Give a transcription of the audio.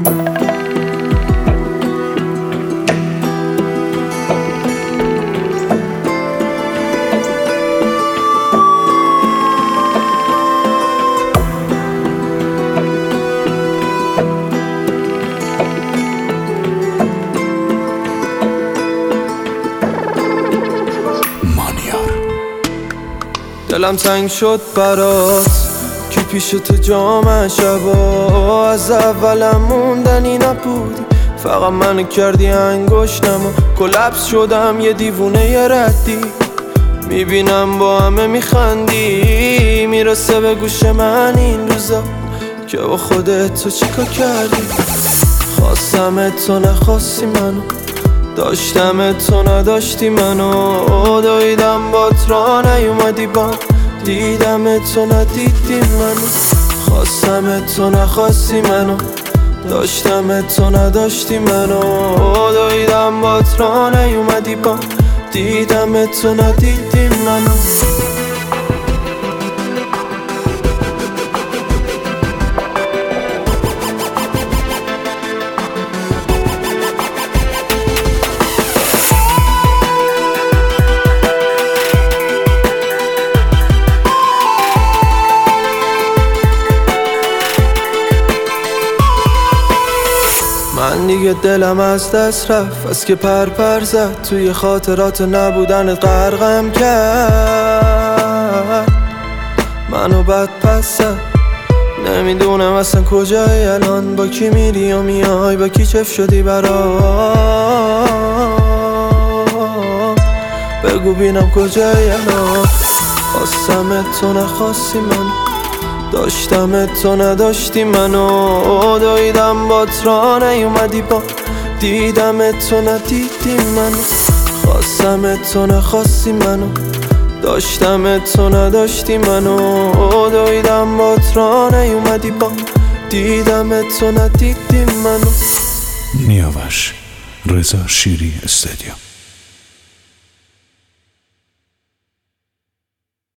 دلم تنگ شد برات که پیش تو جام شبا، از اولم موندنی نبودی، فقط منو کردی انگشتم و کلپس شدم یه دیوونه یه ردی. میبینم با همه میخندی، میرسه به گوش من این روزا که با خودت تو چیکار کردی. خواستم تو نخواستی منو، داشتم تو نداشتی منو، دویدم بات را نیومدی بام، دیدم تو ندیدی منو. خواستم تو نخواستی منو، داشتم تو نداشتی منو، دویدم بات را نیومدی بام، دیدم تو ندیدی منو. من دیگه دلم از دست رفت، از که پر زد توی خاطرات نبودن غرقم کرد منو بد پس زد. نمیدونم اصلا کجایی الان، با کی میری و میای، با کی چف شدی برام، بگو بینم کجایی الان. خواستم تو نخواستی منو، داشتم تو نداشتی منو، دویدم بات را نیومدی با، دیدم تو ندیدی منو. خواستم تو نخواستی منو، داشتم تو نداشتی منو، دویدم بات را نیومدی با، دیدم تو ندیدی منو. نیاوش رضا شیری استودیو.